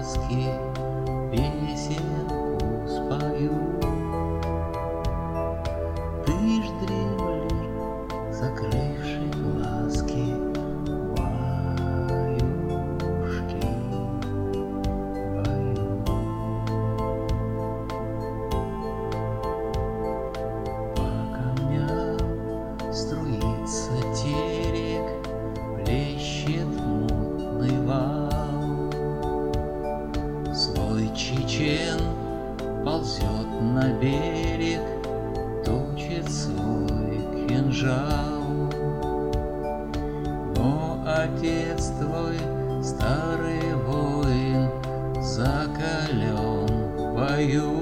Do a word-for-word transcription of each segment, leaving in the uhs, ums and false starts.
ласки песенку спою. Ты ж дремли, закрывши глазки, баюшки, баю. По камням струится терек, плещет мутный вал. Злой чечен ползет на берег, точит свой кинжал. Но отец твой, старый воин, закален в бою.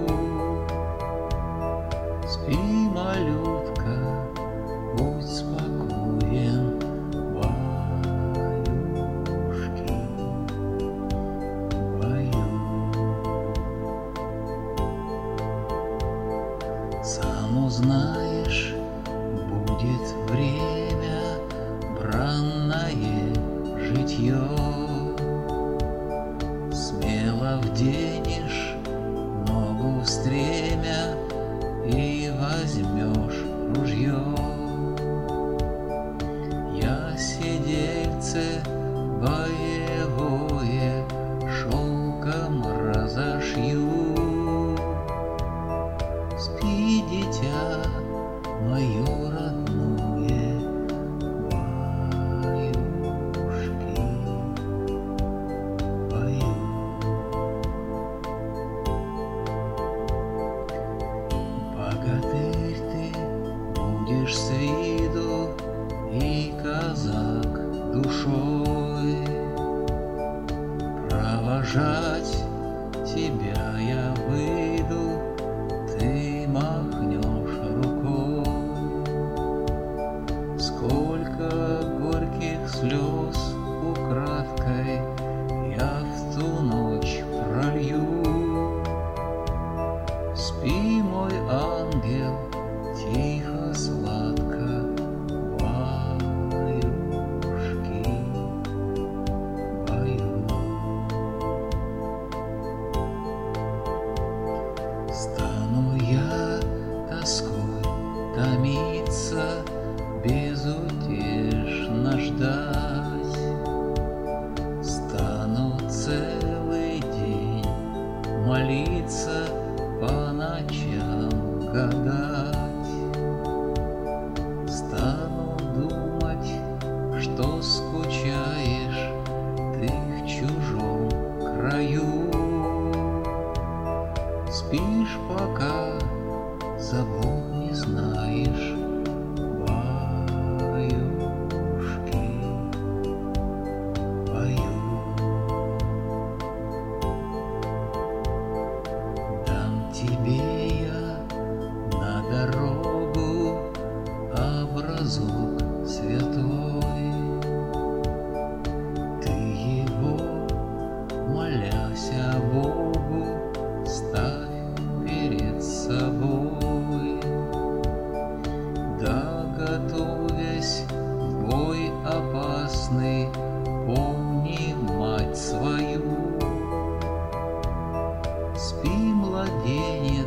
Спи, малютка, будь спокоен, баюшки, баю. Сам узнаешь, будет время бранное житье. Смело вденешь ногу в стремя и возьмешь ружье. Я сидельце боевое шелком разошью. Спи, дитя мое родное, баюшки, баю. Богатырь ты будешь с виду и казак душой. Провожать тебя я выйду, ты махнешь рукой. Сколько горьких слез украдкой я в ту ночь пролью. Спи, мой ангел, тихо, сладко, баюшки, баю. Стану я тоской томиться, безутешно ждать. Стану целый день молиться, по ночам гадать. Стану думать, что скучаешь ты в чужом краю. Спишь, пока забот не знаешь, баюшки, баю. Дам тебе я на дорогу образок святой. Ты его, молясь о Богу, ставь перед собой. Да, готовясь в бой опасный, помни мать свою. Спи, младенец,